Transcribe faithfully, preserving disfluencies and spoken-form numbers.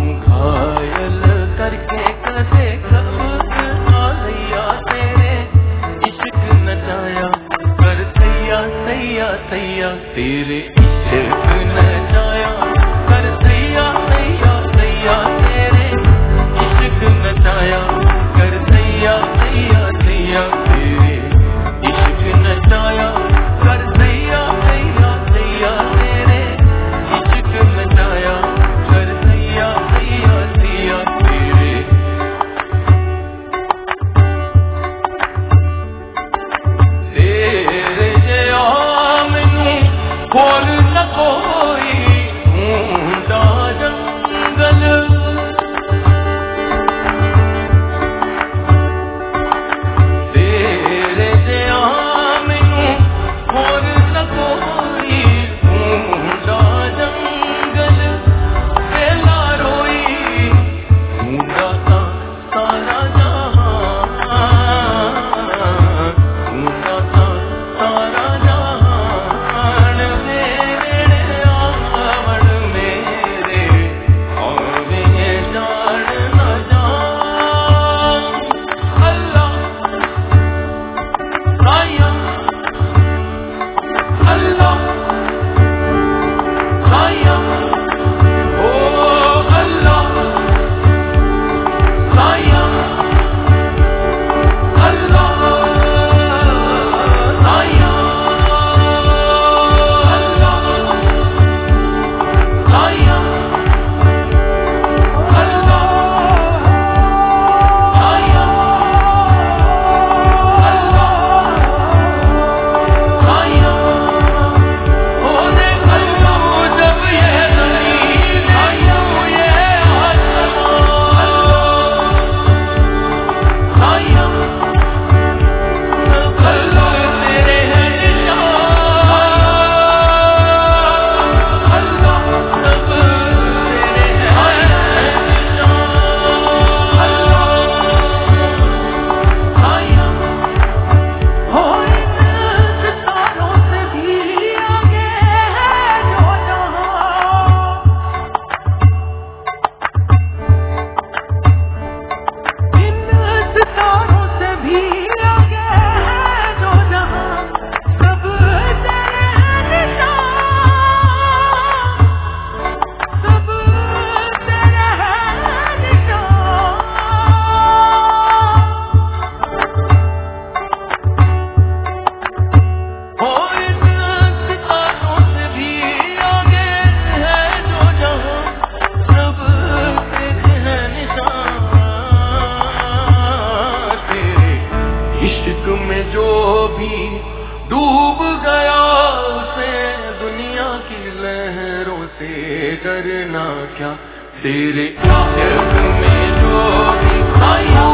घायल करके कदे कब आलिया तेरे इश्क नचाया कर सैया सैया सैया तेरे इश्क नचाया कर सैया सैया सैया तेरे इश्क नचाया कर सैया सैया सैया तेरे इश्क नचाया कर सैया सैया सैया तेरे इश्क नचाया कर सैया सैया सैया तेरे तेरे जया मैनू होर न कोई ढूंढा जंगल तेरे जया मैनू होर न कोई ढूंढा जंगल वेला रोई ढूंढा ता सारा जहां ढूंढा ता सारा जहान मेरे आवन मेरे आवे जान न जान अल्लाह साया अल्लाह साया ओ अल्लाह साया अल्लाह साया अल्लाह साया अल्लाह साया अल्लाह साया ओ देख अल्लाह जब ये ज़मीन आया ये आसमान साया अल्लाह तेरे हैं निशान अल्लाह सब तेरे हैं निशान अल्लाह साया हो इन सितारों से भी आगे है जो जहां इन सितारों से भी आगे है जो जहां सब तेरे हैं निशान सब तेरे हैं निशान हो इन सितारों से भी आगे है जो जहां सब तेरे हैं निशान तेरे इश्क में जो भी डूब गया उसे दुनिया की लहरों से डरना क्या तेरे इश्क में जो भी आया